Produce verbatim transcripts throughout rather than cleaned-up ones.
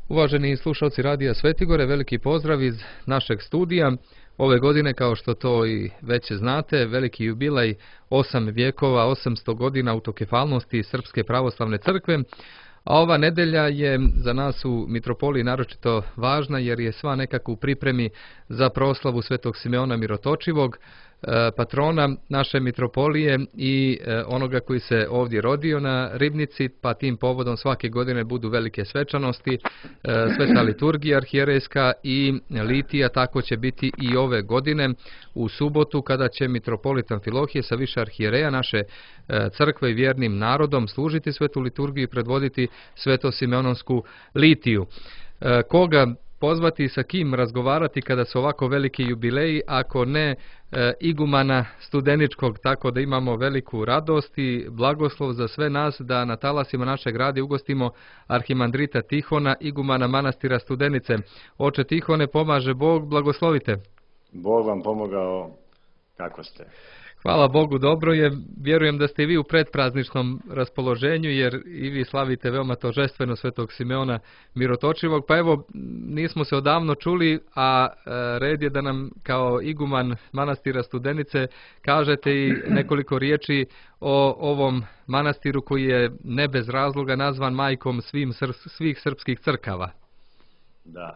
Uvaženi slušalci Radija Svetigore, veliki pozdrav iz našeg studija. Ove godine, kao što to i već znate, veliki jubilej osam vjekova, osamsto godina autokefalnosti Srpske pravoslavne crkve. A ova nedelja je za nas u Mitropoliji naročito važna jer je sva nekako u pripremi za proslavu Svetog Simeona Mirotočivog, patrona naše mitropolije i onoga koji se ovdje rodio na Ribnici, pa tim povodom svake godine budu velike svečanosti, sveta liturgija arhijerejska i litija. Tako će biti i ove godine u subotu kada će mitropolit Amfilohije sa više arhijereja naše crkve i vjernim narodom služiti svetu liturgiju i predvoditi sveto-simeononsku litiju. Koga pozvati, sa kim razgovarati kada su ovako veliki jubileji, ako ne e, igumana Studeničkog, tako da imamo veliku radost i blagoslov za sve nas da na talasima našeg radija ugostimo arhimandrita Tihona, igumana manastira Studenice. Oče Tihone, pomaže Bog, blagoslovite. Bog vam pomogao, kako ste? Hvala Bogu, dobro je. Vjerujem da ste i vi u predprazničnom raspoloženju, jer i vi slavite veoma tožestveno Svetog Simeona Mirotočivog. Pa evo, nismo se odavno čuli, a red je da nam kao iguman manastira Studenice kažete i nekoliko riječi o ovom manastiru koji je ne bez razloga nazvan majkom svim, svih srpskih crkava. Da.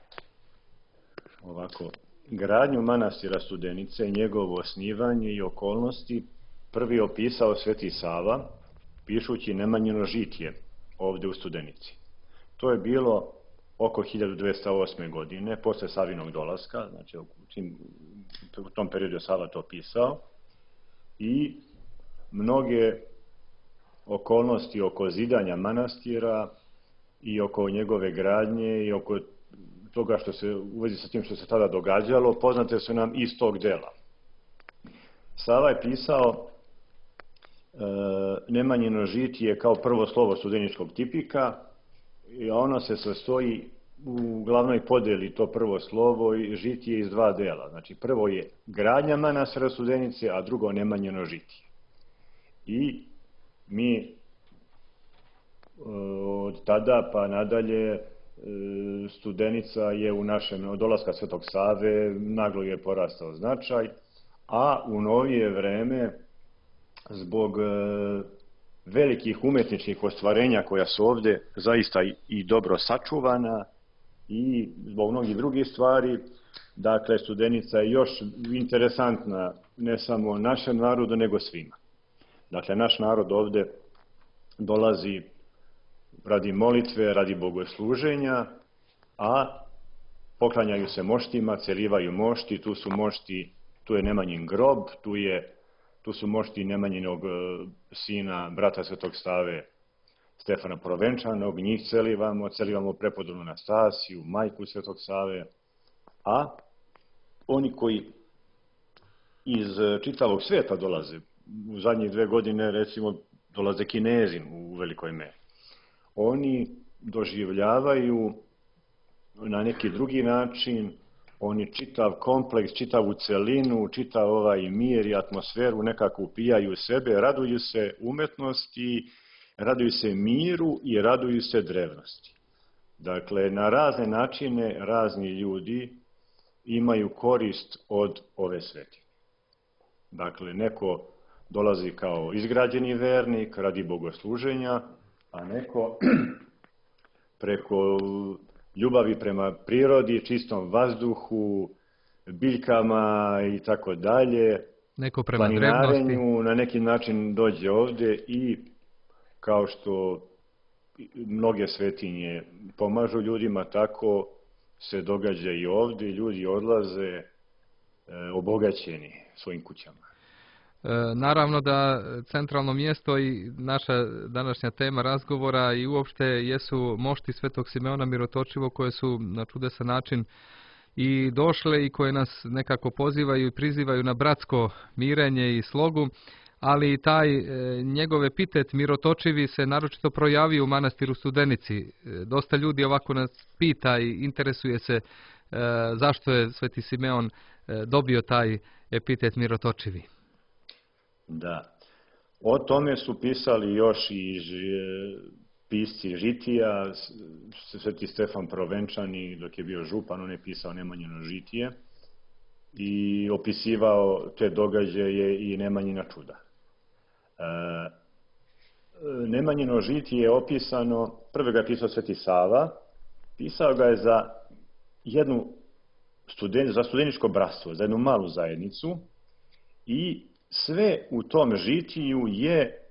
Ovako. Gradnju manastira Studenice, njegovo osnivanje i okolnosti prvi opisao Sveti Sava, pišući Nemanjino žitije ovdje u Studenici. To je bilo oko hiljadu dvjesto osme. godine, posle Savinog dolaska, znači u tom periodu je Sava to pisao, i mnoge okolnosti oko zidanja manastira i oko njegove gradnje i oko toga što se u vezi sa tim što se tada događalo, poznate su nam iz tog dela. Sava je pisao e, Nemanjino žitije kao prvo slovo studeničkog tipika, a ono se sastoji u glavnoj podeli, to prvo slovo i žitije iz dva dela. Znači prvo je gradnja manastira Studenice, a drugo Nemanjino žitije. I mi e, od tada pa nadalje Studenica je u našem, od dolaska Svetog Save, naglo je porastao značaj, a u novije vreme, zbog velikih umetničkih ostvarenja koja su ovdje zaista i dobro sačuvana i zbog mnogih drugih stvari, dakle Studenica je još interesantna ne samo našem narodu, nego svima. Dakle, naš narod ovdje dolazi radi molitve, radi bogosluženja, a poklanjaju se moštima, celivaju mošti, tu su mošti, tu je Nemanjin grob, tu, je, tu su mošti Nemanjinog sina, brata Svetog Stave, Stefana Provenčanog, njih celivamo, celivamo prepodobnu Anastasiju, majku Svetog Save, a oni koji iz čitavog svijeta dolaze, u zadnjih dve godine recimo dolaze Kinezi u velikoj meri. Oni doživljavaju na neki drugi način, oni čitav kompleks, čitavu celinu, čitav ovaj mir i atmosferu nekako upijaju u sebe, raduju se umetnosti, raduju se miru i raduju se drevnosti. Dakle, na razne načine razni ljudi imaju korist od ove svetine. Dakle, neko dolazi kao izgrađeni vernik radi bogosluženja, a neko preko ljubavi prema prirodi, čistom vazduhu, biljkama i tako dalje, neko prema planinarenju, na neki način dođe ovdje i kao što mnoge svetinje pomažu ljudima, tako se događa i ovdje, ljudi odlaze e, obogaćeni svojim kućama. Naravno da centralno mjesto i naša današnja tema razgovora i uopšte jesu mošti Svetog Simeona Mirotočivog koje su na čudesan način i došle i koje nas nekako pozivaju i prizivaju na bratsko mirenje i slogu, ali taj e, njegov epitet Mirotočivi se naročito projavio u manastiru Studenici. E, dosta ljudi ovako nas pita i interesuje se e, zašto je Sveti Simeon e, dobio taj epitet Mirotočivi. Da. O tome su pisali još i pisci žitija, Sveti Stefan Provenčani, dok je bio župan, on je pisao Nemanjino žitije i opisivao te događaje i Nemanjina čuda. E, Nemanjino žitije je opisano, prvo ga je pisao Sveti Sava, pisao ga je za jednu studen, za studeničko bratstvo, za jednu malu zajednicu i sve u tom žitiju je e,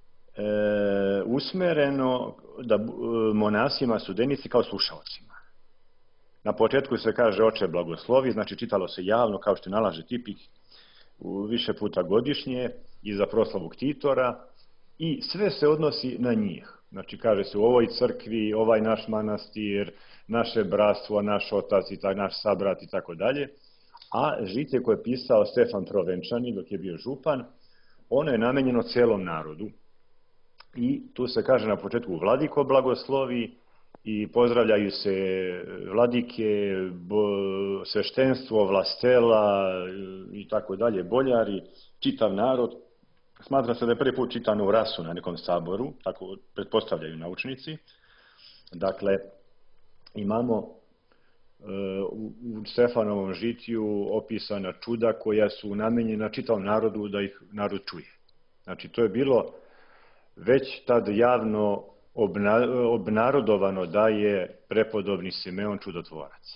usmereno da monasima, studenici kao slušalcima. Na početku se kaže oče blagoslovi, znači čitalo se javno kao što nalaže tipik više puta godišnje i za proslavu ktitora i sve se odnosi na njih. Znači kaže se u ovoj crkvi, ovaj naš manastir, naše bratstvo, naš otac i taj naš sabrat i tako dalje. A žitije koje je pisao Stefan Provenčani dok je bio župan, ono je namenjeno celom narodu. I tu se kaže na početku vladiko blagoslovi i pozdravljaju se vladike, bo, sveštenstvo, vlastela i tako dalje, boljari, čitav narod. Smatra se da je prvi put čitano u Rasu na nekom saboru, tako pretpostavljaju naučnici. Dakle, imamo u Stefanovom žitiju opisana čuda koja su namenjena čitavom narodu da ih narod čuje. Znači, to je bilo već tad javno obna, obnarodovano da je prepodobni Simeon čudotvorac.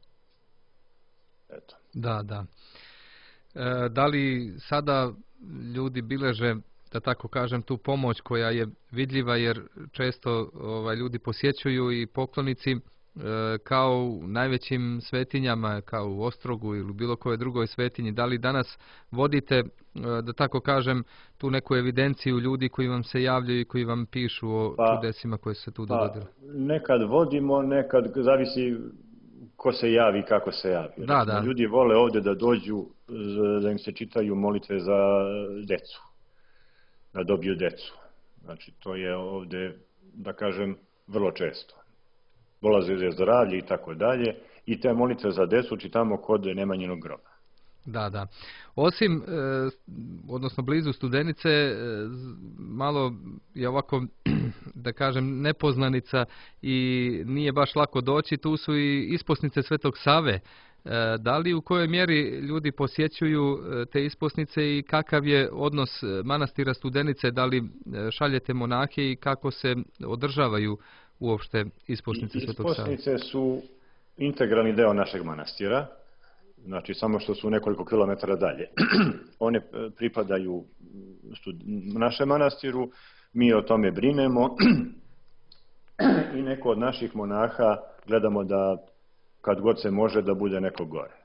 Eto. Da, da. E, da li sada ljudi bileže, da tako kažem, tu pomoć koja je vidljiva, jer često ovaj, ljudi posjećuju i poklonici kao u najvećim svetinjama, kao u Ostrogu ili bilo kojoj drugoj svetinji. Da li danas vodite, da tako kažem, tu neku evidenciju ljudi koji vam se javljaju i koji vam pišu o pa, čudesima koje se tu dogodile? Pa, nekad vodimo, nekad zavisi ko se javi i kako se javi. Da, da. Ljudi vole ovdje da dođu, da im se čitaju molitve za decu, da dobiju decu. Znači, to je ovdje, da kažem, vrlo često. Dolaze za zdravlje i tako dalje, i te molitve za decu čitamo kod Nemanjinog groba. Da, da. Osim, e, odnosno blizu Studenice, e, malo je ovako, da kažem, nepoznanica i nije baš lako doći, tu su i isposnice Svetog Save. E, da li u kojoj mjeri ljudi posjećuju te isposnice i kakav je odnos manastira Studenice, da li šaljete monahe i kako se održavaju uopšte isposnice Svetog Save? Isposnice su integralni deo našeg manastira, znači samo što su nekoliko kilometara dalje. One pripadaju našem manastiru, mi o tome brinemo i neko od naših monaha gledamo da kad god se može da bude neko gore.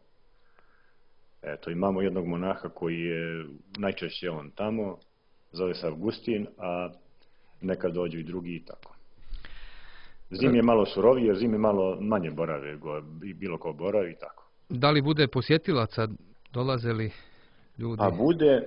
Eto, imamo jednog monaha koji je najčešće on tamo, zove se Avgustin, a nekad dođu i drugi i tako. Zim je malo suroviji, jer zim je malo manje borave, i bilo ko boravi i tako. Da li bude posjetilaca, dolaze li ljudi? Pa bude, e,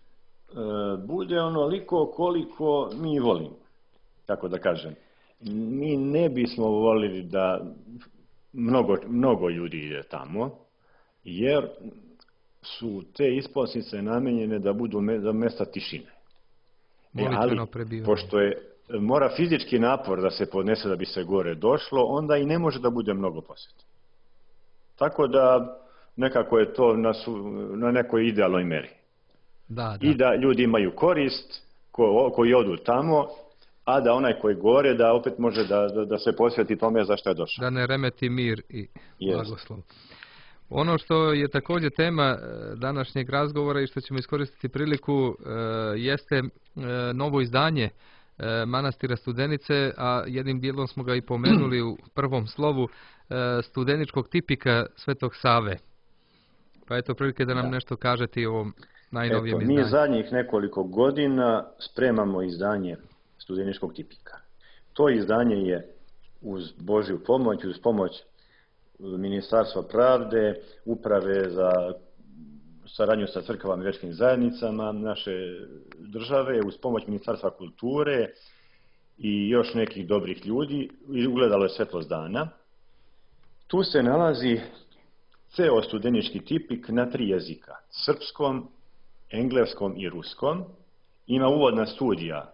bude onoliko koliko mi volimo, tako da kažem. Mi ne bismo volili da mnogo, mnogo ljudi ide tamo, jer su te isposnice namenjene da budu me, da mesta tišine. E, ali, pošto je mora fizički napor da se podnese da bi se gore došlo, onda i ne može da bude mnogo posjeta. Tako da nekako je to na, su, na nekoj idealnoj meri. Da, da. I da ljudi imaju korist ko, koji odu tamo, a da onaj koji gore da opet može da, da, da se posveti tome za što je došao. Da ne remeti mir i blagoslov. Ono što je također tema današnjeg razgovora i što ćemo iskoristiti priliku jeste novo izdanje manastira Studenice, a jednim dijelom smo ga i pomenuli u prvom slovu, studeničkog tipika Svetog Save. Pa eto prilike da nam da. nešto kažete o ovom najnovijem eto, izdanju. Mi zadnjih nekoliko godina spremamo izdanje studeničkog tipika. To izdanje je uz Božju pomoć, uz pomoć Ministarstva pravde, uprave za saradnju sa crkvama i vjerskim zajednicama naše države, uz pomoć Ministarstva kulture i još nekih dobrih ljudi, ugledalo je svetlost dana. Tu se nalazi ceo studenički tipik na tri jezika, srpskom, engleskom i ruskom. Ima uvodna studija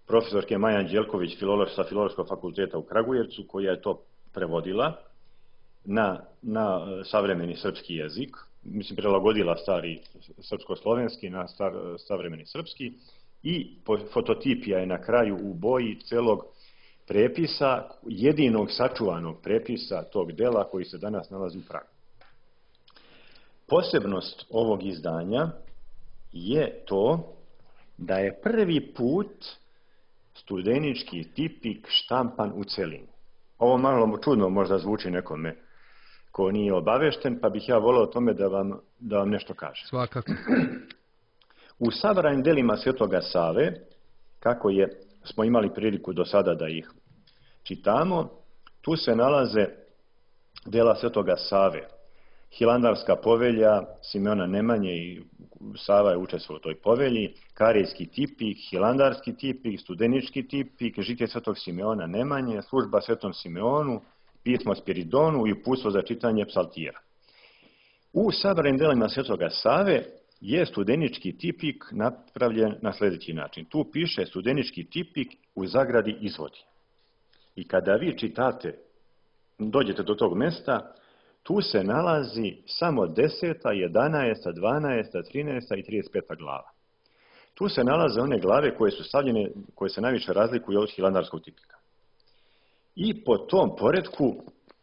profesorke Maja Anđelković filološ, sa Filološkog fakulteta u Kragujevcu, koja je to prevodila na, na savremeni srpski jezik, mislim prilagodila stari srpsko-slovenski na star, savremeni srpski, i fototipija je na kraju u boji celog prepisa, jedinog sačuvanog prepisa tog dela koji se danas nalazi u Pragu. Posebnost ovog izdanja je to da je prvi put studenički tipik štampan u celini. Ovo malo čudno možda zvuči nekome ko nije obavešten, pa bih ja volio o tome da vam, da vam nešto kažem. Svakako. U sabranim delima Svetoga Save, kako je, smo imali priliku do sada da ih čitamo, tu se nalaze dela Svetoga Save. Hilandarska povelja Simeona Nemanje, i Sava je učestvovao u toj povelji, Karijski tipik, Hilandarski tipik, Studenički tipik, Žitije Svetog Simeona Nemanje, Služba Svetom Simeonu, Pismo Spiridonu i Uputstvo za čitanje psaltira. U sabranim delima Svetoga Save je studenički tipik napravljen na sljedeći način. Tu piše studenički tipik u zagradi izvodi. I kada vi čitate, dođete do tog mesta, tu se nalazi samo deseta, jedanaesta, dvanaesta, trinaesta i trideset peta glava. Tu se nalaze one glave koje su stavljene, koje se najviše razlikuju od hilandarskog tipika. I po tom poretku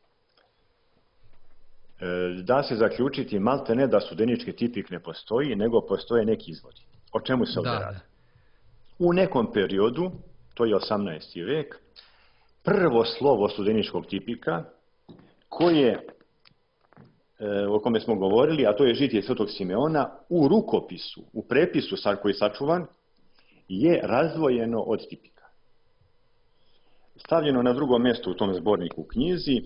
e, da se zaključiti malte ne da studenički tipik ne postoji, nego postoje neki izvodi. O čemu se ovdje radi? U nekom periodu, to je osamnaesti vek, prvo slovo studeničkog tipika, koje, e, o kome smo govorili, a to je Žitije Svetog Simeona, u rukopisu, u prepisu koji je sačuvan, je razdvojeno od tipika. Stavljeno na drugom mjestu u tom zborniku u knjizi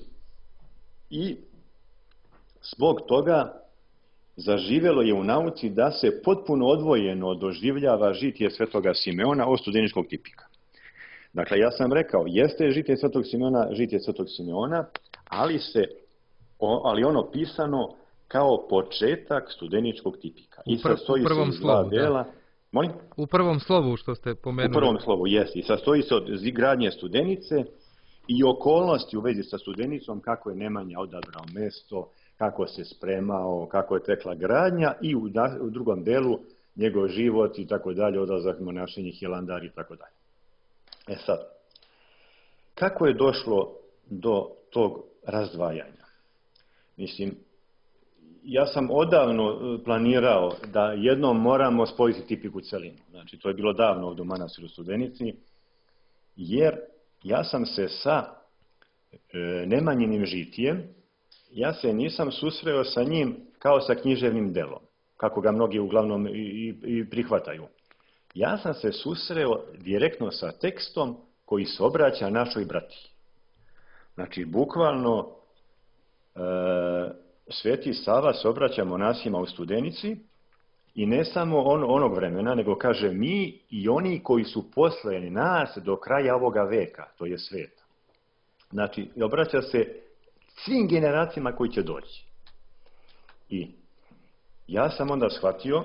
i zbog toga zaživjelo je u nauci da se potpuno odvojeno doživljava Žitije Svetoga Simeona od studeničkog tipika. Dakle, ja sam rekao, jeste Žitije Svetog Simeona, Žitije Svetog Simeona, ali, se, ali ono pisano kao početak studeničkog tipika. I sastoji se iz dva dela. Molim? U prvom slovu što ste pomenuli. U prvom slovu, jeste. I sastoji se od gradnje studenice i okolnosti u vezi sa studenicom, kako je Nemanja odabrao mesto, kako se spremao, kako je tekla gradnja, i u, u drugom delu njegov život i tako dalje, odlazak monašenje, Hilandar i tako dalje. E sad, kako je došlo do tog razdvajanja? Mislim, ja sam odavno planirao da jednom moramo spojiti tipik u celinu. Znači, to je bilo davno ovdje u manastiru Studenici, jer ja sam se sa e, Nemanjinim žitijem, ja se nisam susreo sa njim kao sa književnim delom, kako ga mnogi uglavnom i, i prihvataju. Ja sam se susreo direktno sa tekstom koji se obraća našoj brati. Znači, bukvalno, e, Sveti Sava se obraća monasima u Studenici, i ne samo on, onog vremena, nego kaže mi i oni koji su posle nas do kraja ovoga veka, to je sveta. Znači, obraća se svim generacijama koji će doći. I ja sam onda shvatio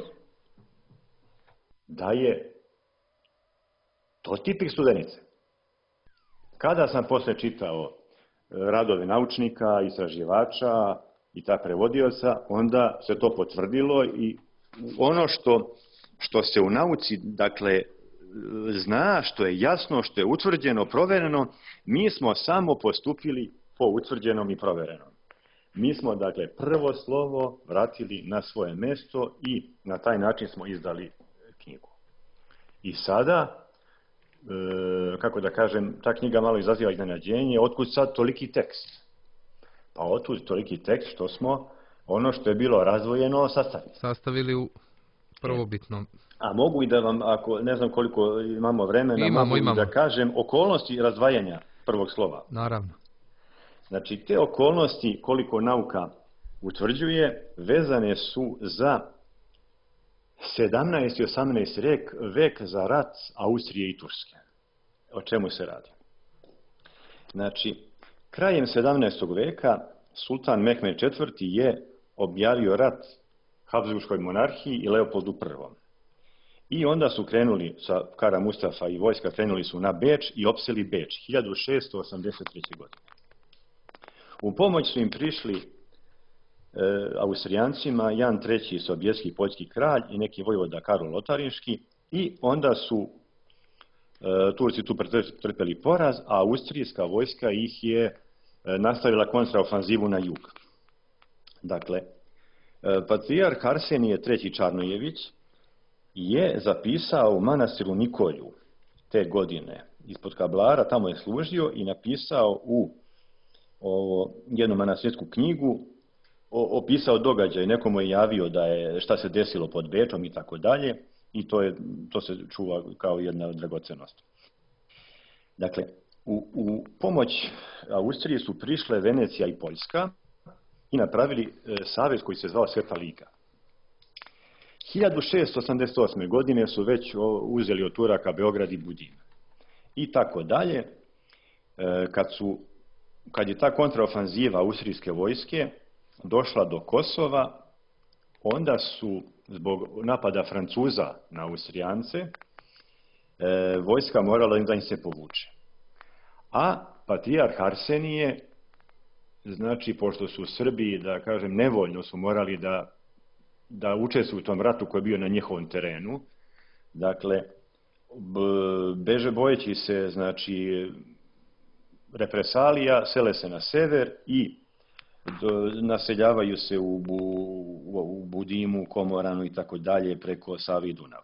da je to tipik Studenice. Kada sam posle čitao radove naučnika, istraživača i ta prevodioca, onda se to potvrdilo, i ono što, što se u nauci, dakle, zna, što je jasno, što je utvrđeno, provereno, mi smo samo postupili po utvrđenom i proverenom. Mi smo, dakle, prvo slovo vratili na svoje mjesto i na taj način smo izdali knjigu. I sada, e, kako da kažem, ta knjiga malo izaziva iznenađenje, otkud sad toliki tekst? Pa otud toliki tekst što smo ono što je bilo razdvojeno sastavili. Sastavili u prvobitnom. A mogu i da vam, ako ne znam koliko imamo vremena, imamo, mogu imamo. da kažem okolnosti razdvajanja prvog slova. Naravno. Znači, te okolnosti, koliko nauka utvrđuje, vezane su za sedamnaesti i osamnaesti vek, vek za rat Austrije i Turske. O čemu se radi? Znači, krajem sedamnaestog veka sultan Mehmed četvrti je objavio rat Habsburškoj monarhiji i Leopoldu prvom. I onda su krenuli, sa Kara Mustafa i vojska, krenuli su na Beč i opseli Beč hiljadu šesto osamdeset treće. godine. U pomoć su im prišli e, Austrijancima Jan treći Sobieski poljski kralj i neki vojvoda Karol Lotarinški, i onda su e, Turci tu pretrpeli poraz, a austrijska vojska ih je e, nastavila kontraofanzivu na jug. Dakle, e, patrijarh Arsenije treći Čarnojević je zapisao u manastiru Nikolju te godine ispod Kablara, tamo je služio, i napisao u ovo, jednu manastirsku knjigu, o, opisao događaj, nekomu je javio da je šta se desilo pod Bečom i tako dalje, i to, je, to se čuva kao jedna dragocenost. Dakle, u, u pomoć Austriji su prišle Venecija i Poljska i napravili e, savez koji se zvao Sveta Liga. hiljadu šesto osamdeset osme. godine su već uzeli od Turaka Beograd i Budin. I tako dalje. Kad, su, kad je ta kontraofanziva austrijske vojske došla do Kosova, onda su zbog napada Francuza na Austrijance vojska morala da im se povuče. A patrijarh Arsenije, znači pošto su Srbi, da kažem, nevoljno su morali da da učestvuju u tom ratu koji je bio na njihovom terenu. Dakle, beže bojeći se, znači, represalija, sele se na sever i do, naseljavaju se u, bu, u Budimu, Komoranu i tako dalje preko Save i Dunava.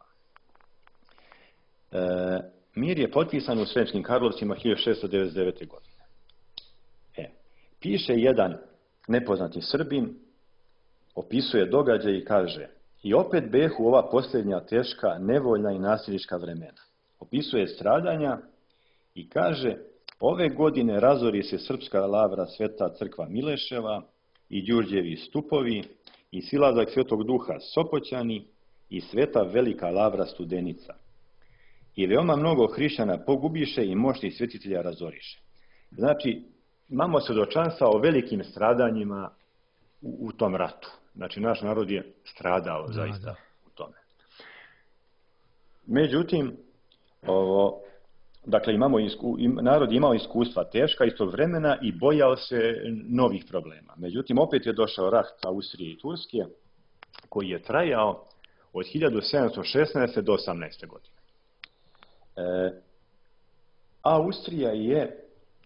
E, mir je potpisan u Sremskim Karlovcima hiljadu šesto devedeset devete. godine. E, piše jedan nepoznati Srbin, opisuje događaj i kaže: i opet behu ova posljednja teška, nevoljna i nasilnička vremena. Opisuje stradanja i kaže: ove godine razori se srpska lavra Sveta crkva Mileševa i Đurđevi stupovi i silazak Svetog Duha Sopoćani i Sveta velika lavra Studenica. I veoma mnogo hrišćana pogubiše i moćnih svetitelja razoriše. Znači, imamo svjedočanstva o velikim stradanjima u, u tom ratu. Znači, naš narod je stradao zaista da, da. u tome. Međutim, ovo, dakle, imamo isku, im, narod je imao iskustva teška istog vremena i bojao se novih problema. Međutim, opet je došao rat Austrije i Turske, koji je trajao od hiljadu sedamsto šesnaeste. do osamnaeste. godine. E, Austrija je e,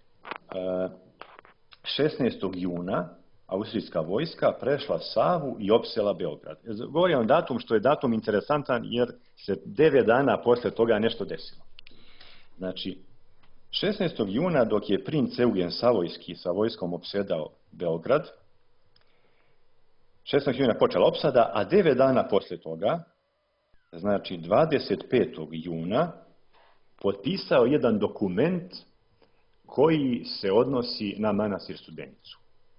šesnaestog juna austrijska vojska prešla Savu i opsela Beograd. Govorim o datum što je datum interesantan jer se devet dana posle toga nešto desilo. Znači, šesnaestog juna dok je princ Eugen Savojski sa vojskom opsedao Beograd, šesnaestog juna počela opsada, a devet dana posle toga, znači dvadeset petog juna, potpisao jedan dokument koji se odnosi na manastir Studenicu.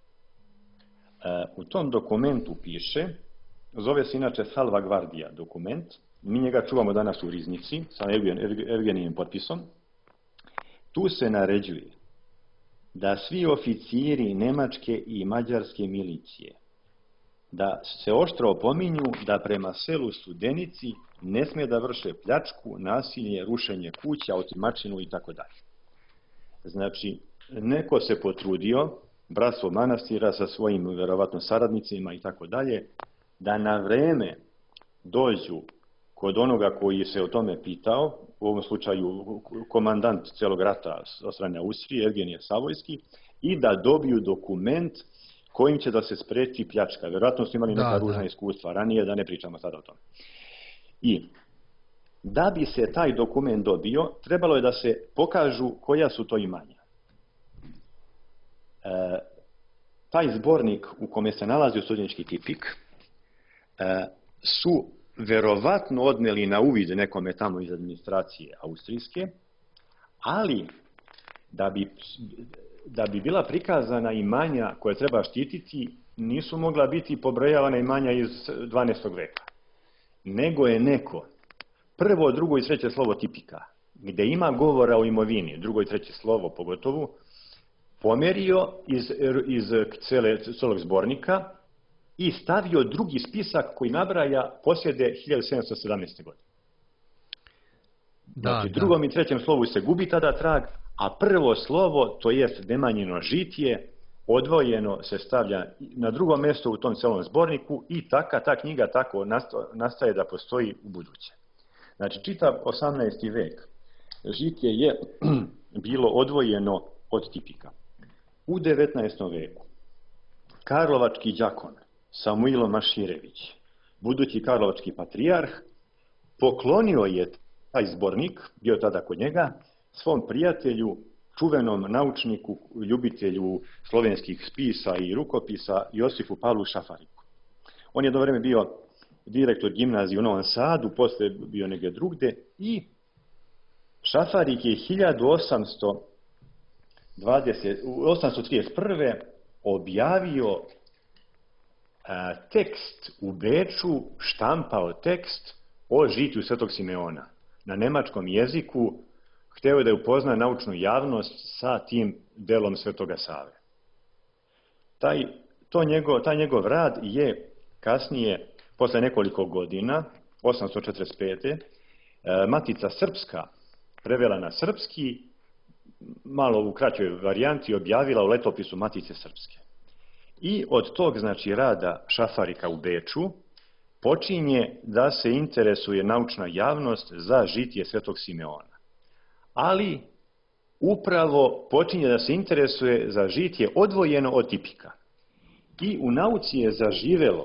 U tom dokumentu piše, zove se inače Salvaguardia dokument, mi njega čuvamo danas u riznici sa Eugenijim potpisom. Tu se naređuje da svi oficiri nemačke i mađarske milicije da se oštro opominju da prema selu Studenici ne smije da vrše pljačku, nasilje, rušenje kuća, otimačinu i tako dalje. Znači, neko se potrudio, bratstvo manastira sa svojim verovatno saradnicima i tako dalje, da na vreme dođu kod onoga koji se o tome pitao, u ovom slučaju komandant celog rata od strane Austrije, Eugenije Savojski, i da dobiju dokument kojim će da se spreči pljačka. Verovatno su imali neka da, ružna da. iskustva ranije, da ne pričamo sada o tome. I da bi se taj dokument dobio, trebalo je da se pokažu koja su to imanja. E, taj zbornik u kome se nalazio studenički tipik e, su verovatno odneli na uvid nekome tamo iz administracije austrijske, ali da bi, da bi bila prikazana imanja koje treba štititi, nisu mogla biti pobrojavana imanja iz dvanaestog veka. Nego je neko prvo, drugo i treće slovo tipika, gde ima govora o imovini, drugo i treće slovo pogotovo, pomerio iz, iz cele, celog zbornika i stavio drugi spisak koji nabraja posjede hiljadu sedamsto sedamnaeste. godine. Znači, da. drugom i trećem slovu se gubi tada trag, a prvo slovo, to jest nemanjino žitje, odvojeno se stavlja na drugo mjesto u tom celom zborniku i taka, ta knjiga tako nastaje da postoji u buduće. Znači, čitav osamnaesti vek žitje je bilo odvojeno od tipika. U devetnaestom veku karlovački đakon Samuilo Maširević, budući karlovački patrijarh, poklonio je taj zbornik, bio tada kod njega, svom prijatelju, čuvenom naučniku, ljubitelju slovenskih spisa i rukopisa Josifu Pavlu Šafariku. On je jedno vrijeme bio direktor gimnazije u Novom Sadu, poslije bio negdje drugde i Šafarik je hiljadu osamsto trideset prve objavio a, tekst u Beču, štampao tekst o žitju Svetog Simeona na nemačkom jeziku. Hteo je da upozna naučnu javnost sa tim delom Svetoga Save. Taj, to njegov, taj njegov rad je kasnije, posle nekoliko godina, osamsto četrdeset pete. Matica Srpska prevela na srpski, malo u kraćoj varijanti objavila u letopisu Matice Srpske. I od tog, znači, rada Šafarika u Beču počinje da se interesuje naučna javnost za žitje Svetog Simeona. Ali upravo počinje da se interesuje za žitje odvojeno od tipika. I u nauci je zaživelo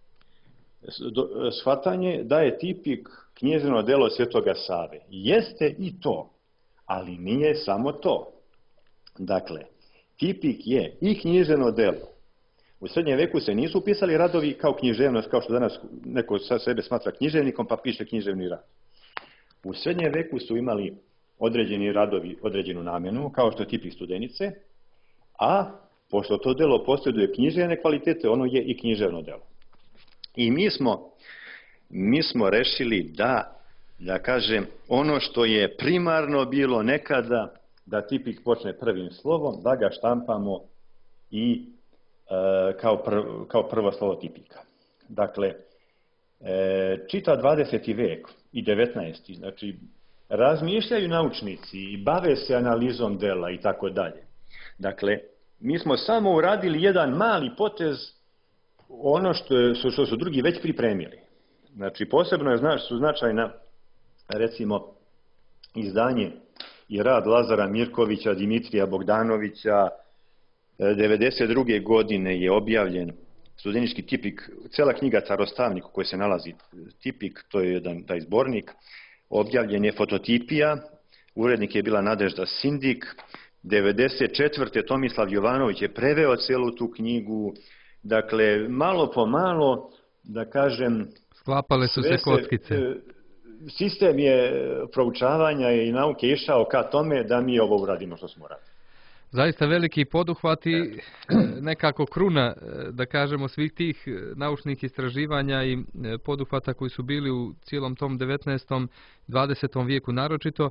shvatanje da je tipik književno delo Svetoga Save. Jeste i to, ali nije samo to. Dakle, tipik je i književno delo. U srednjem veku se nisu upisali radovi kao književnost, kao što danas neko sa sebe smatra književnikom pa piše književni rad. U srednjem veku su imali određeni radovi, određenu namjenu, kao što je tipik Studenice, a pošto to delo posjeduje književne kvalitete, ono je i književno delo. I mi smo, mi smo rešili da, da kažem, ono što je primarno bilo nekada, da tipik počne prvim slovom, da ga štampamo i e, kao, prv, kao prvo slovo tipika. Dakle, e, čita dvadeseti vek i devetnaesti. Znači, razmišljaju naučnici i bave se analizom dela i tako dalje. Dakle, mi smo samo uradili jedan mali potez, ono što, je, što su drugi već pripremili. Znači, posebno je, znač, su značajna, recimo, izdanje i rad Lazara Mirkovića, Dimitrija Bogdanovića. devedeset druge godine je objavljen studenički tipik, cela knjiga Carostavnik u kojoj se nalazi tipik, to je jedan taj zbornik. Objavljen je Fototipija, urednik je bila Nadežda Sindik. devedeset četvrte Tomislav Jovanović je preveo celu tu knjigu. Dakle, malo po malo, da kažem... Sklapale su se kockice. Sistem je proučavanja i nauke išao ka tome da mi ovo uradimo što smo radili. Zaista veliki poduhvati, nekako kruna, da kažemo, svih tih naučnih istraživanja i poduhvata koji su bili u cijelom tom devetnaestom dvadesetom vijeku naročito.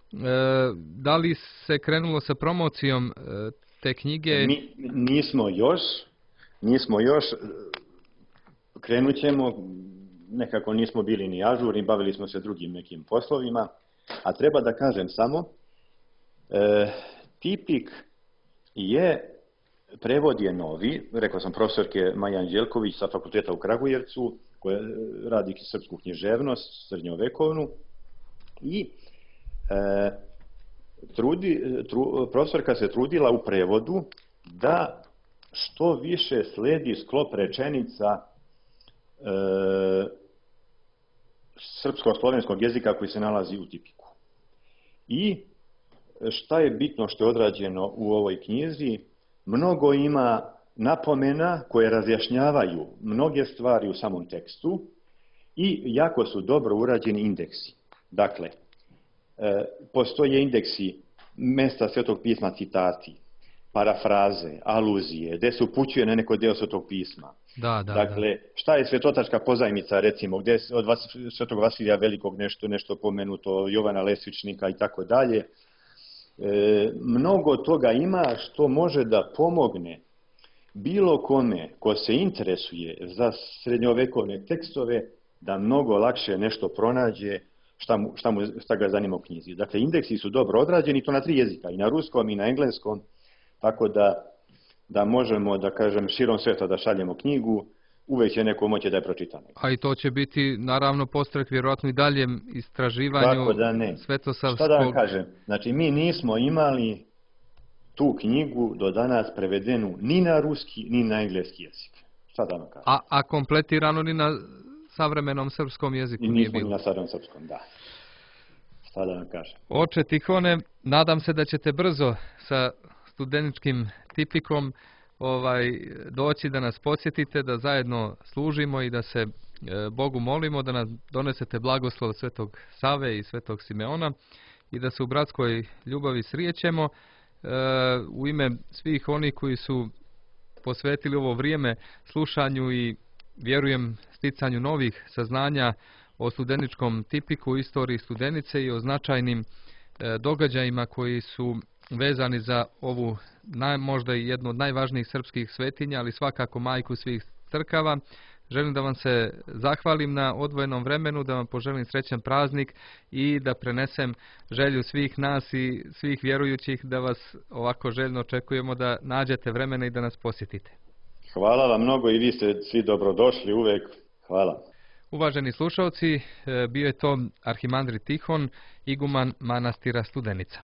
Da li se krenulo sa promocijom te knjige? Mi nismo još, nismo još, krenut ćemo, nekako nismo bili ni ažurni, bavili smo se drugim nekim poslovima, a treba da kažem samo, e, tipik je, prevod je novi, rekao sam profesorke Maja Anđelković sa fakulteta u Kragujevcu, koja radi srpsku književnost, srednjovekovnu, i e, trudi, tru, profesorka se trudila u prevodu da što više sledi sklop rečenica e, srpsko-slovenskog jezika koji se nalazi u tipiku. I šta je bitno što je odrađeno u ovoj knjizi? Mnogo ima napomena koje razjašnjavaju mnoge stvari u samom tekstu i jako su dobro urađeni indeksi. Dakle, e, postoje indeksi mesta Svetog pisma, citati, parafraze, aluzije, gdje se upućuje na neko deo Svetog pisma. Da, da, dakle, da. Šta je svetotačka pozajmica, recimo, gdje je od Svetog Vasilija Velikog nešto, nešto pomenuto, Jovana Lesvičnika i tako dalje. E, mnogo toga ima što može da pomogne bilo kome ko se interesuje za srednjovekovne tekstove da mnogo lakše nešto pronađe, šta, mu, šta, mu, šta ga zanima u knjizi. Dakle, indeksi su dobro odrađeni, to na tri jezika, i na ruskom i na engleskom, tako da, da možemo, da kažem, širom sveta da šaljemo knjigu, uvek će neko moći da je pročita. A i to će biti, naravno, postrek vjerojatno i daljem istraživanju Tako da ne. Svetosavskog... Šta da vam kažem? Znači, mi nismo imali tu knjigu do danas prevedenu ni na ruski, ni na engleski jezik. Šta da vam kažem? A, a kompletirano ni na savremenom srpskom jeziku I nije nismo bilo? ni na savremenom srpskom, da. Šta da vam kažem? Oče Tihone, nadam se da ćete brzo sa studeničkim tipikom ovaj, doći da nas posjetite, da zajedno služimo i da se e, Bogu molimo, da nam donesete blagoslov Svetog Save i Svetog Simeona i da se u bratskoj ljubavi srijećemo. E, u ime svih onih koji su posvetili ovo vrijeme slušanju i vjerujem sticanju novih saznanja o studeničkom tipiku, istoriji Studenice i o značajnim e, događajima koji su vezani za ovu naj, možda i jednu od najvažnijih srpskih svetinja, ali svakako majku svih crkava. Želim da vam se zahvalim na odvojenom vremenu, da vam poželim srećan praznik i da prenesem želju svih nas i svih vjerujućih da vas ovako željno očekujemo da nađete vremena i da nas posjetite. Hvala vam mnogo i vi ste svi dobrodošli uvek. Hvala. Uvaženi slušalci, bio je to arhimandrit Tihon, iguman manastira Studenica.